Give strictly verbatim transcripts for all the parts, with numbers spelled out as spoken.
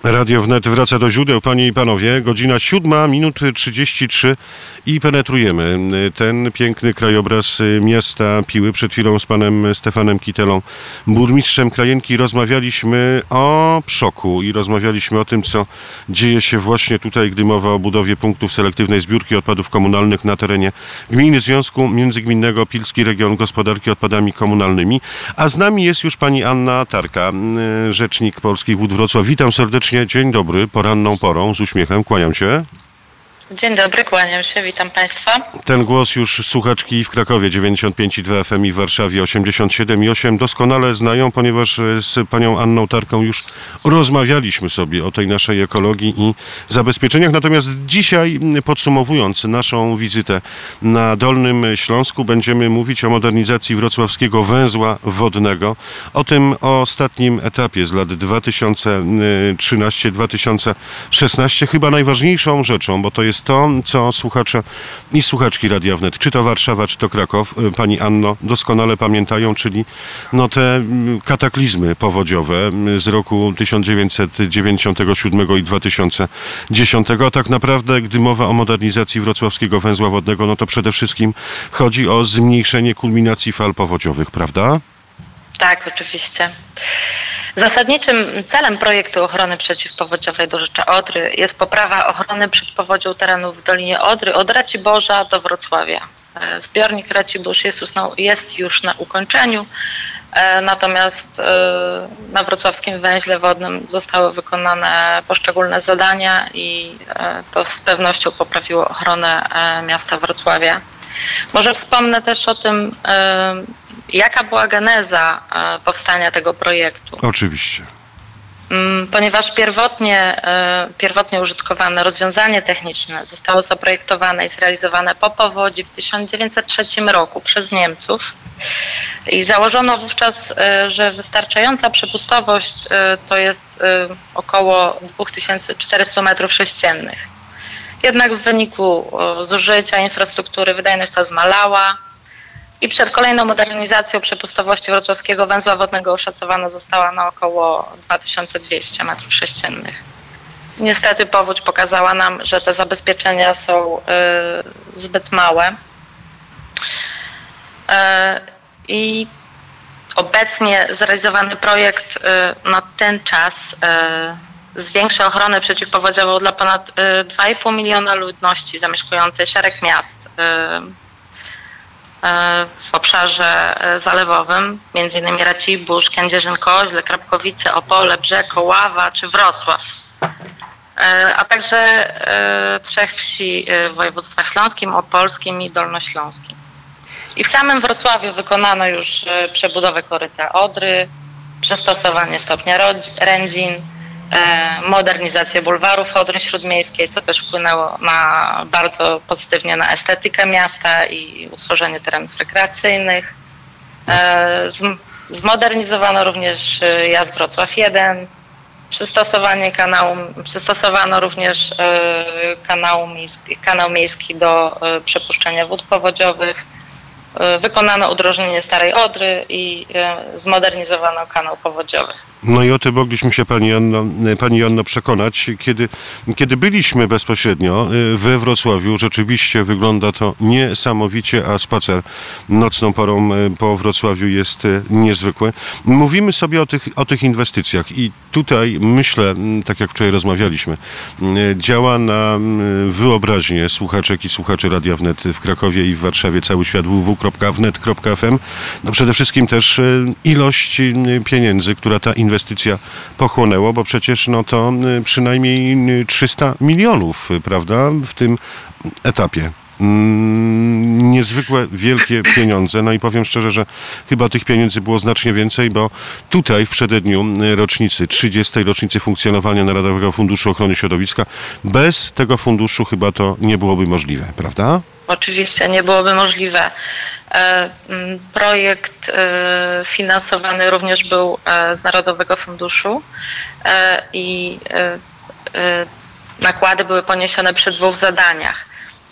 Radio Wnet wraca do źródeł, panie i panowie. Godzina siódma, minut trzydzieści trzy i penetrujemy ten piękny krajobraz miasta Piły. Przed chwilą z panem Stefanem Kitelą, burmistrzem Krajenki, rozmawialiśmy o Przoku i rozmawialiśmy o tym, co dzieje się właśnie tutaj, gdy mowa o budowie punktów selektywnej zbiórki odpadów komunalnych na terenie Gminy Związku Międzygminnego Pilski Region Gospodarki Odpadami Komunalnymi. A z nami jest już pani Anna Tarka, rzecznik Polskich Wód Wrocław. Witam serdecznie. Dzień dobry, poranną porą, z uśmiechem, kłaniam się. Dzień dobry, kłaniam się, witam Państwa. Ten głos już słuchaczki w Krakowie dziewięćdziesiąt pięć i dwa F M i w Warszawie osiemdziesiąt siedem i osiem doskonale znają, ponieważ z panią Anną Tarką już rozmawialiśmy sobie o tej naszej ekologii i zabezpieczeniach. Natomiast dzisiaj, podsumowując naszą wizytę na Dolnym Śląsku, będziemy mówić o modernizacji wrocławskiego węzła wodnego, o tym ostatnim etapie z lat dwa tysiące trzynaście do dwa tysiące szesnaście, chyba najważniejszą rzeczą, bo to jest to, co słuchacze i słuchaczki Radia Wnet, czy to Warszawa, czy to Kraków, pani Anno, doskonale pamiętają, czyli no te kataklizmy powodziowe z roku tysiąc dziewięćset dziewięćdziesiątego siódmego i dwa tysiące dziesiątego. A tak naprawdę, gdy mowa o modernizacji wrocławskiego węzła wodnego, no to przede wszystkim chodzi o zmniejszenie kulminacji fal powodziowych, prawda? Tak, oczywiście. Zasadniczym celem projektu ochrony przeciwpowodziowej dorzecza Odry jest poprawa ochrony przed powodzią terenów w Dolinie Odry od Raciborza do Wrocławia. Zbiornik Racibórz jest, jest już na ukończeniu, natomiast na wrocławskim węźle wodnym zostały wykonane poszczególne zadania i to z pewnością poprawiło ochronę miasta Wrocławia. Może wspomnę też o tym, jaka była geneza powstania tego projektu. Oczywiście. Ponieważ pierwotnie, pierwotnie użytkowane rozwiązanie techniczne zostało zaprojektowane i zrealizowane po powodzi w tysiąc dziewięćset trzecim roku przez Niemców i założono wówczas, że wystarczająca przepustowość to jest około dwa tysiące czterysta metrów sześciennych. Jednak w wyniku zużycia infrastruktury wydajność ta zmalała i przed kolejną modernizacją przepustowości wrocławskiego węzła wodnego oszacowana została na około dwa tysiące dwieście metrów sześciennych. Niestety powódź pokazała nam, że te zabezpieczenia są y, zbyt małe y, i obecnie zrealizowany projekt y, na ten czas y, zwiększa ochronę przeciwpowodziową dla ponad dwa i pół miliona ludności zamieszkującej szereg miast w obszarze zalewowym, między innymi Racibórz, Kędzierzyn-Koźle, Krapkowice, Opole, Brzeg, Oława czy Wrocław, a także trzech wsi w województwach śląskim, opolskim i dolnośląskim. I w samym Wrocławiu wykonano już przebudowę koryta Odry, przystosowanie stopnia Rędzin, modernizację bulwarów Odry Śródmiejskiej, co też wpłynęło na, bardzo pozytywnie na estetykę miasta i utworzenie terenów rekreacyjnych. Zmodernizowano również jazd Wrocław jeden, przystosowanie kanału, przystosowano również kanał miejski, kanał miejski do przepuszczenia wód powodziowych. Wykonano udrożnienie Starej Odry i zmodernizowano kanał powodziowy. No i o tym mogliśmy się pani Anno, pani Anno przekonać, kiedy, kiedy byliśmy bezpośrednio we Wrocławiu. Rzeczywiście wygląda to niesamowicie, a spacer nocną porą po Wrocławiu jest niezwykły. Mówimy sobie o tych, o tych inwestycjach i tutaj myślę, tak jak wczoraj rozmawialiśmy, działa na wyobraźnię słuchaczek i słuchaczy Radia Wnet w Krakowie i w Warszawie cały świat w w w kropka wnet kropka f m. No przede wszystkim też ilość pieniędzy, która ta inwestycja inwestycja pochłonęło, bo przecież no to przynajmniej trzysta milionów, prawda, w tym etapie. Niezwykle wielkie pieniądze. No i powiem szczerze, że chyba tych pieniędzy było znacznie więcej, bo tutaj w przededniu rocznicy, trzydziestej rocznicy funkcjonowania Narodowego Funduszu Ochrony Środowiska, bez tego funduszu chyba to nie byłoby możliwe, prawda? Oczywiście nie byłoby możliwe. Projekt finansowany również był z Narodowego Funduszu i nakłady były poniesione przy dwóch zadaniach.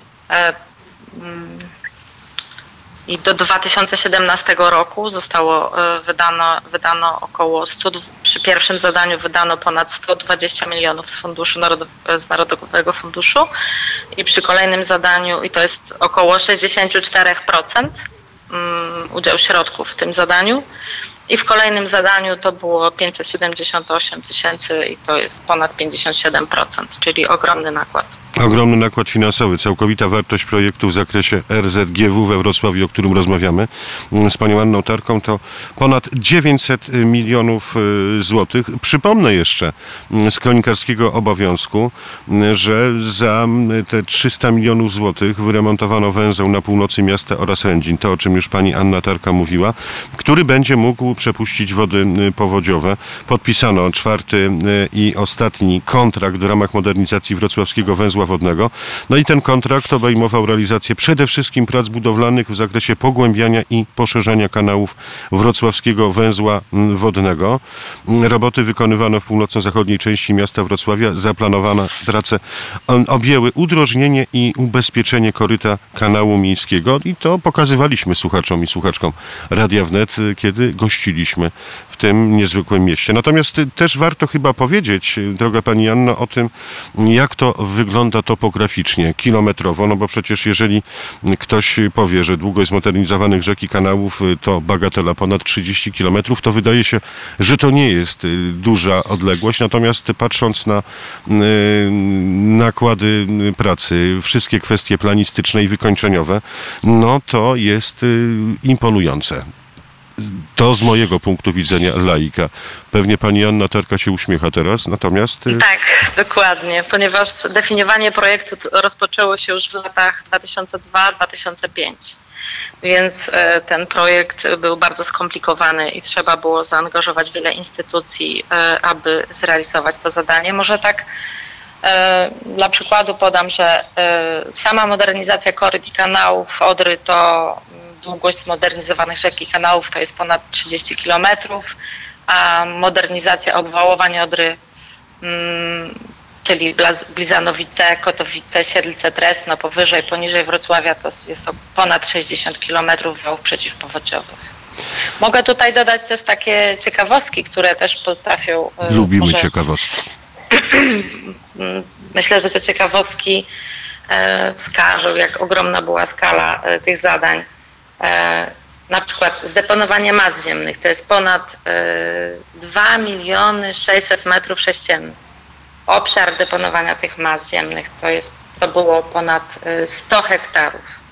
I do dwa tysiące siedemnastego roku zostało wydano, wydano około sto, przy przy pierwszym zadaniu wydano ponad sto dwadzieścia milionów z funduszu z Narodowego Funduszu i przy kolejnym zadaniu, i to jest około sześćdziesiąt cztery procent udział środków w tym zadaniu, i w kolejnym zadaniu to było pięćset siedemdziesiąt osiem tysięcy i to jest ponad pięćdziesiąt siedem procent, czyli ogromny nakład. Ogromny nakład finansowy. Całkowita wartość projektu w zakresie R Z G W we Wrocławiu, o którym rozmawiamy z panią Anną Tarką, to ponad dziewięćset milionów złotych. Przypomnę jeszcze z kronikarskiego obowiązku, że za te trzysta milionów złotych wyremontowano węzeł na północy miasta oraz Rędzin. To, o czym już pani Anna Tarka mówiła, który będzie mógł przepuścić wody powodziowe. Podpisano czwarty i ostatni kontrakt w ramach modernizacji wrocławskiego węzła wodnego. No i ten kontrakt obejmował realizację przede wszystkim prac budowlanych w zakresie pogłębiania i poszerzania kanałów wrocławskiego węzła wodnego. Roboty wykonywano w północno-zachodniej części miasta Wrocławia. Zaplanowane prace objęły udrożnienie i ubezpieczenie koryta kanału miejskiego i to pokazywaliśmy słuchaczom i słuchaczkom Radia Wnet, kiedy gościliśmy w tym niezwykłym mieście. Natomiast też warto chyba powiedzieć, droga pani Anno, o tym, jak to wygląda topograficznie, kilometrowo, no bo przecież jeżeli ktoś powie, że długość zmodernizowanych rzek i kanałów to bagatela ponad trzydzieści kilometrów, to wydaje się, że to nie jest duża odległość, natomiast patrząc na nakłady pracy, wszystkie kwestie planistyczne i wykończeniowe, no to jest imponujące. To z mojego punktu widzenia laika. Pewnie pani Anna Tarka się uśmiecha teraz, natomiast... Tak, dokładnie, ponieważ definiowanie projektu rozpoczęło się już w latach dwa tysiące drugi do dwa tysiące piątego. Więc ten projekt był bardzo skomplikowany i trzeba było zaangażować wiele instytucji, aby zrealizować to zadanie. Może tak dla przykładu podam, że sama modernizacja koryt i kanałów Odry to długość zmodernizowanych rzek i kanałów to jest ponad trzydzieści kilometrów, a modernizacja obwałowań Odry, czyli Blizanowice, Kotowice, Siedlce, Dresno, powyżej, poniżej Wrocławia to jest to ponad sześćdziesiąt kilometrów wałów przeciwpowodziowych. Mogę tutaj dodać też takie ciekawostki, które też potrafią... Lubimy może... ciekawostki. Myślę, że te ciekawostki wskażą, jak ogromna była skala tych zadań. Na przykład zdeponowanie mas ziemnych to jest ponad dwa miliony sześćset metrów sześciennych. Obszar deponowania tych mas ziemnych to, jest, to było ponad sto hektarów.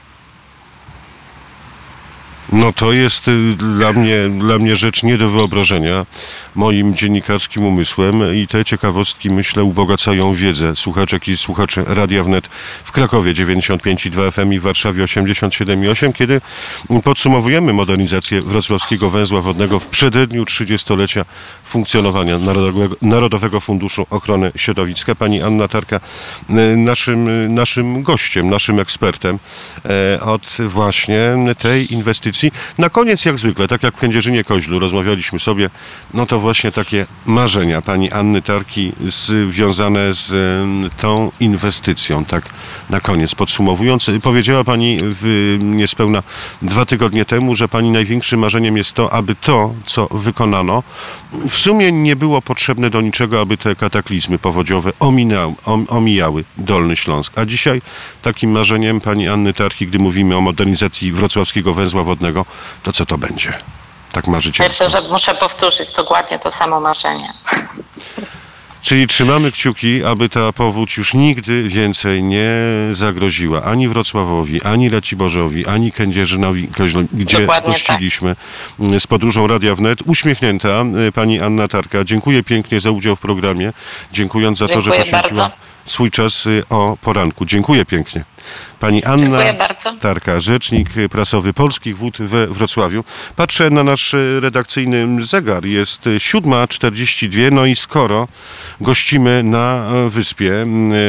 No to jest dla mnie, dla mnie rzecz nie do wyobrażenia moim dziennikarskim umysłem i te ciekawostki, myślę, ubogacają wiedzę słuchaczek i słuchaczy Radia Wnet w Krakowie dziewięćdziesiąt pięć i dwa F M i w Warszawie osiemdziesiąt siedem i osiem, kiedy podsumowujemy modernizację wrocławskiego węzła wodnego w przededniu trzydziestolecia funkcjonowania Narodowego, Narodowego Funduszu Ochrony Środowiska. Pani Anna Tarka naszym, naszym gościem, naszym ekspertem od właśnie tej inwestycji. Na koniec, jak zwykle, tak jak w Kędzierzynie-Koźlu rozmawialiśmy sobie, no to właśnie takie marzenia pani Anny Tarki związane z tą inwestycją. Tak na koniec podsumowując, powiedziała pani w niespełna dwa tygodnie temu, że pani największym marzeniem jest to, aby to, co wykonano, w sumie nie było potrzebne do niczego, aby te kataklizmy powodziowe ominęły, omijały Dolny Śląsk. A dzisiaj takim marzeniem pani Anny Tarki, gdy mówimy o modernizacji wrocławskiego węzła wodnego, to co to będzie? Tak marzycie? Myślę, że muszę powtórzyć dokładnie to samo marzenie. Czyli trzymamy kciuki, aby ta powódź już nigdy więcej nie zagroziła ani Wrocławowi, ani Raciborzowi, ani Kędzierzynowi, gdzie dokładnie gościliśmy tak. Z podróżą Radia Wnet. Uśmiechnięta pani Anna Tarka. Dziękuję pięknie za udział w programie. Dziękując za Dziękuję to, że poświęciła bardzo. swój czas o poranku. Dziękuję pięknie. Pani Anna Tarka, rzecznik prasowy Polskich Wód we Wrocławiu. Patrzę na nasz redakcyjny zegar. Jest siódma czterdzieści dwa, no i skoro gościmy na wyspie,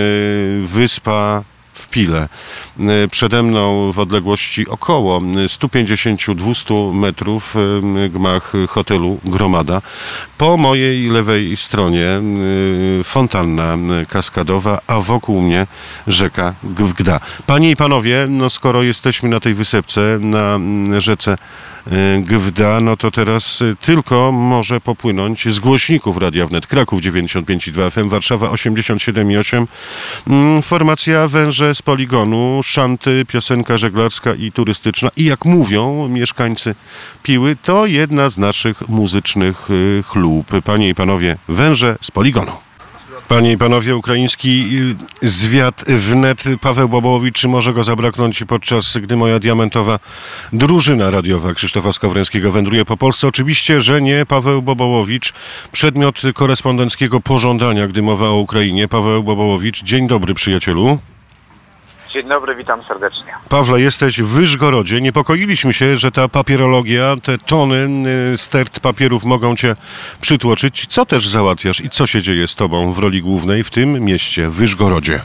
wyspa w Pile. Przede mną w odległości około sto pięćdziesiąt do dwustu metrów gmach hotelu Gromada. Po mojej lewej stronie fontanna kaskadowa, a wokół mnie rzeka Gda. Panie i panowie, no skoro jesteśmy na tej wysepce, na rzece Gwda, no to teraz tylko może popłynąć z głośników Radia Wnet. Kraków dziewięćdziesiąt pięć i dwa F M, Warszawa osiemdziesiąt siedem i osiem. Formacja Węże z Poligonu, szanty, piosenka żeglarska i turystyczna. I jak mówią mieszkańcy Piły, to jedna z naszych muzycznych chlub. Panie i panowie, Węże z Poligonu. Panie i panowie, ukraiński zwiat wnet Paweł Bobołowicz, czy może go zabraknąć podczas gdy moja diamentowa drużyna radiowa Krzysztofa Skowrońskiego wędruje po Polsce? Oczywiście, że nie. Paweł Bobołowicz, przedmiot korespondenckiego pożądania, gdy mowa o Ukrainie. Paweł Bobołowicz, dzień dobry, przyjacielu. Dzień dobry, witam serdecznie. Pawle, jesteś w Wyżgorodzie. Niepokoiliśmy się, że ta papierologia, te tony stert papierów mogą cię przytłoczyć. Co też załatwiasz i co się dzieje z tobą w roli głównej w tym mieście, w Wyżgorodzie?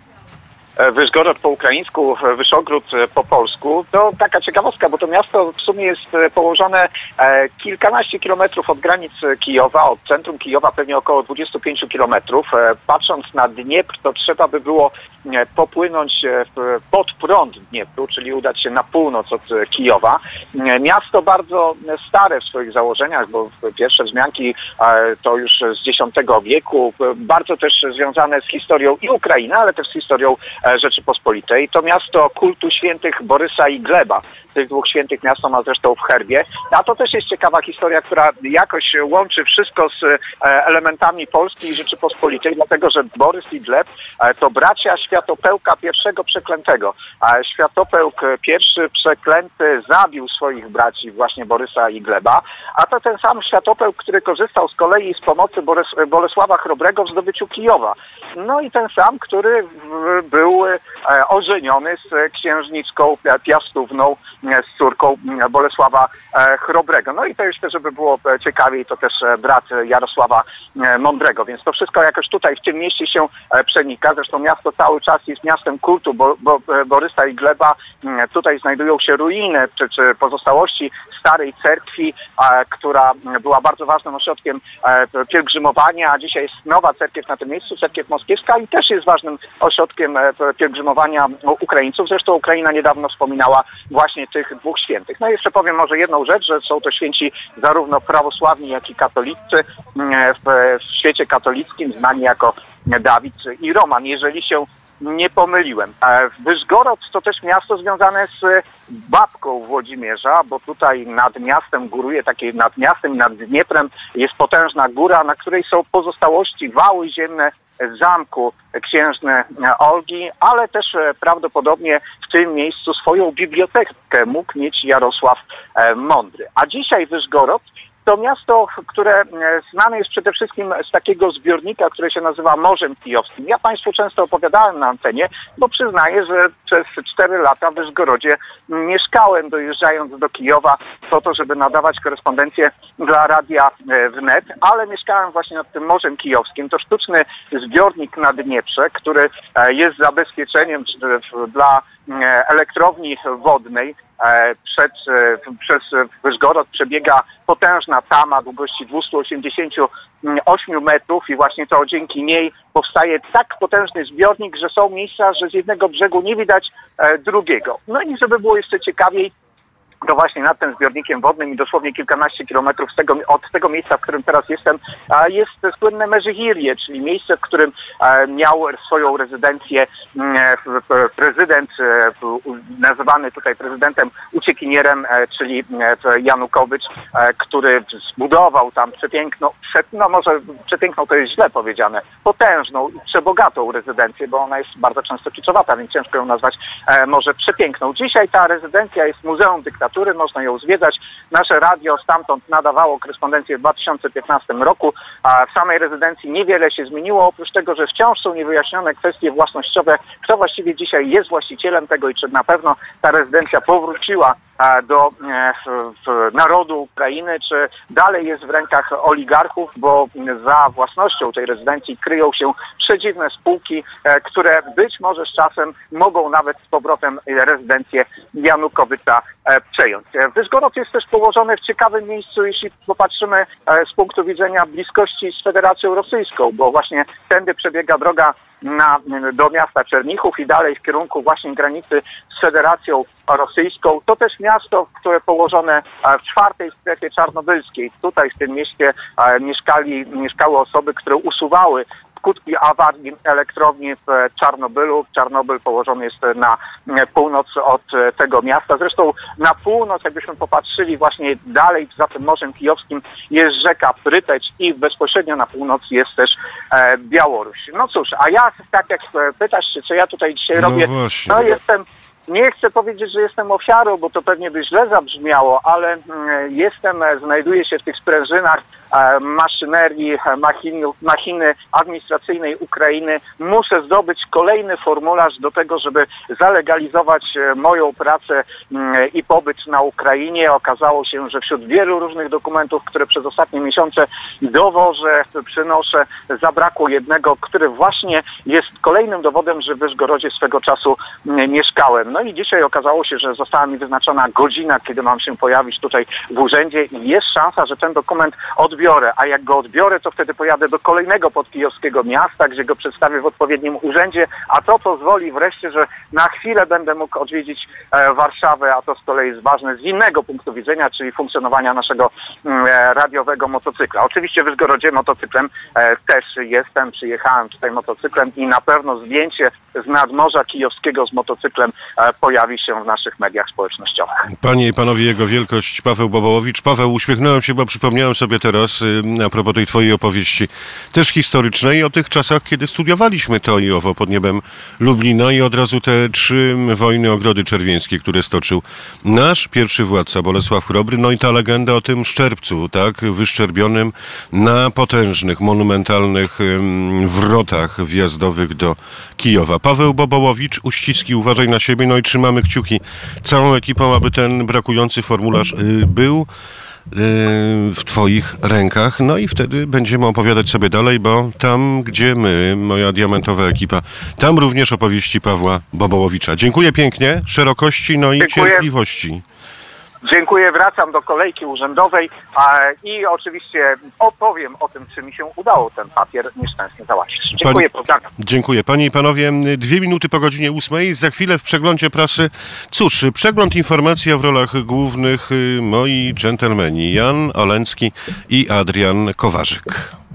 Wyżgorod po ukraińsku, Wyszogród po polsku. To taka ciekawostka, bo to miasto w sumie jest położone kilkanaście kilometrów od granic Kijowa, od centrum Kijowa pewnie około dwadzieścia pięć kilometrów. Patrząc na Dniepr, to trzeba by było popłynąć pod prąd Dniepru, czyli udać się na północ od Kijowa. Miasto bardzo stare w swoich założeniach, bo pierwsze wzmianki to już z dziesiątego wieku, bardzo też związane z historią i Ukrainy, ale też z historią Rzeczypospolitej. To miasto kultu świętych Borysa i Gleba. Tych dwóch świętych miasto ma zresztą w herbie. A to też jest ciekawa historia, która jakoś łączy wszystko z elementami Polski i Rzeczypospolitej, dlatego że Borys i Gleb to bracia Światopełka pierwszego przeklętego. A Światopełk pierwszy przeklęty zabił swoich braci, właśnie Borysa i Gleba, a to ten sam Światopełk, który korzystał z kolei z pomocy Borys, Bolesława Chrobrego w zdobyciu Kijowa. No i ten sam, który był ożeniony z księżniczką Piastówną, z córką Bolesława Chrobrego. No i to jeszcze, żeby było ciekawiej, to też brat Jarosława Mądrego, więc to wszystko jakoś tutaj w tym mieście się przenika. Zresztą miasto cały czas jest miastem kultu Bo, Bo, Borysa i Gleba. Tutaj znajdują się ruiny czy, czy pozostałości starej cerkwi, która była bardzo ważnym ośrodkiem pielgrzymowania, a dzisiaj jest nowa cerkiew na tym miejscu, cerkiew moskiewska, i też jest ważnym ośrodkiem pielgrzymowania Ukraińców. Zresztą Ukraina niedawno wspominała właśnie tych dwóch świętych. No i jeszcze powiem może jedną rzecz, że są to święci zarówno prawosławni, jak i katolicy. W, w świecie katolickim znani jako Dawid i Roman, jeżeli się nie pomyliłem. Wyżgorod to też miasto związane z babką Włodzimierza, bo tutaj nad miastem góruje, takie nad miastem i nad Dnieprem jest potężna góra, na której są pozostałości, wały ziemne zamku księżny Olgi, ale też prawdopodobnie w tym miejscu swoją bibliotekę mógł mieć Jarosław Mądry. A dzisiaj Wyżgorod to miasto, które znane jest przede wszystkim z takiego zbiornika, który się nazywa Morzem Kijowskim. Ja Państwu często opowiadałem na antenie, bo przyznaję, że przez cztery lata w Wyżgorodzie mieszkałem, dojeżdżając do Kijowa po to, żeby nadawać korespondencję dla Radia Wnet, ale mieszkałem właśnie nad tym Morzem Kijowskim. To sztuczny zbiornik na Dnieprze, który jest zabezpieczeniem dla elektrowni wodnej. Przed, przez Wyżgorod przebiega potężna tama długości dwieście osiemdziesiąt osiem metrów i właśnie to dzięki niej powstaje tak potężny zbiornik, że są miejsca, że z jednego brzegu nie widać drugiego. No i żeby było jeszcze ciekawiej, to właśnie nad tym zbiornikiem wodnym i dosłownie kilkanaście kilometrów z tego, od tego miejsca, w którym teraz jestem, jest słynne Meżyhirje, czyli miejsce, w którym miał swoją rezydencję prezydent, nazywany tutaj prezydentem uciekinierem, czyli Janukowycz, który zbudował tam przepiękną, no może przepiękną to jest źle powiedziane, potężną i przebogatą rezydencję, bo ona jest bardzo często kiczowata, więc ciężko ją nazwać może przepiękną. Dzisiaj ta rezydencja jest Muzeum Dyktatury, można ją zwiedzać. Nasze radio stamtąd nadawało korespondencję w dwa tysiące piętnastym roku, a w samej rezydencji niewiele się zmieniło, oprócz tego, że wciąż są niewyjaśnione kwestie własnościowe, kto właściwie dzisiaj jest właścicielem tego i czy na pewno ta rezydencja powróciła do narodu Ukrainy, czy dalej jest w rękach oligarchów, bo za własnością tej rezydencji kryją się przedziwne spółki, które być może z czasem mogą nawet z powrotem rezydencję Janukowycza przejąć. Wyżgorod jest też położony w ciekawym miejscu, jeśli popatrzymy z punktu widzenia bliskości z Federacją Rosyjską, bo właśnie tędy przebiega droga na, do miasta Czernichów i dalej w kierunku właśnie granicy z Federacją Rosyjską. To też miasto, które położone w czwartej strefie czarnobylskiej. Tutaj w tym mieście mieszkali, mieszkały osoby, które usuwały skutki awarii elektrowni w Czarnobylu. Czarnobyl położony jest na północ od tego miasta. Zresztą na północ, jakbyśmy popatrzyli właśnie dalej za tym Morzem Kijowskim, jest rzeka Prypeć i bezpośrednio na północ jest też e, Białoruś. No cóż, a ja, tak jak pytasz się, co ja tutaj dzisiaj no robię, właśnie. no jestem... Nie chcę powiedzieć, że jestem ofiarą, bo to pewnie by źle zabrzmiało, ale jestem, znajduję się w tych sprężynach maszynerii, machiny, machiny administracyjnej Ukrainy. Muszę zdobyć kolejny formularz do tego, żeby zalegalizować moją pracę i pobyt na Ukrainie. Okazało się, że wśród wielu różnych dokumentów, które przez ostatnie miesiące dowożę, przynoszę, zabrakło jednego, który właśnie jest kolejnym dowodem, że w Wyżgorodzie swego czasu mieszkałem. No i dzisiaj okazało się, że została mi wyznaczona godzina, kiedy mam się pojawić tutaj w urzędzie i jest szansa, że ten dokument odbiorę. A jak go odbiorę, to wtedy pojadę do kolejnego podkijowskiego miasta, gdzie go przedstawię w odpowiednim urzędzie, a to pozwoli wreszcie, że na chwilę będę mógł odwiedzić e, Warszawę, a to z kolei jest ważne z innego punktu widzenia, czyli funkcjonowania naszego e, radiowego motocykla. Oczywiście w Wyżgorodzie motocyklem e, też jestem, przyjechałem tutaj motocyklem i na pewno zdjęcie z nadmorza kijowskiego z motocyklem e, pojawi się w naszych mediach społecznościowych. Panie i panowie, jego wielkość Paweł Bobołowicz. Paweł, uśmiechnąłem się, bo przypomniałem sobie teraz a propos tej twojej opowieści, też historycznej, o tych czasach, kiedy studiowaliśmy to i owo pod niebem Lublina i od razu te trzy wojny Ogrody Czerwieńskie, które stoczył nasz pierwszy władca Bolesław Chrobry, no i ta legenda o tym szczerbcu, tak, wyszczerbionym na potężnych, monumentalnych wrotach wjazdowych do Kijowa. Paweł Bobołowicz, uściski, uważaj na siebie, no i trzymamy kciuki całą ekipą, aby ten brakujący formularz był w twoich rękach, no i wtedy będziemy opowiadać sobie dalej, bo tam, gdzie my, moja diamentowa ekipa, tam również opowieści Pawła Bobołowicza. Dziękuję pięknie, szerokości, no i Dziękuję. Cierpliwości. Dziękuję, wracam do kolejki urzędowej a, i oczywiście opowiem o tym, czy mi się udało ten papier nieszczęsnie załatwić. Dziękuję, pozdrawiam. Dziękuję. Panie i panowie, dwie minuty po godzinie ósmej. Za chwilę w przeglądzie prasy, cóż, przegląd informacji w rolach głównych moi dżentelmeni Jan Oleński i Adrian Kowarzyk.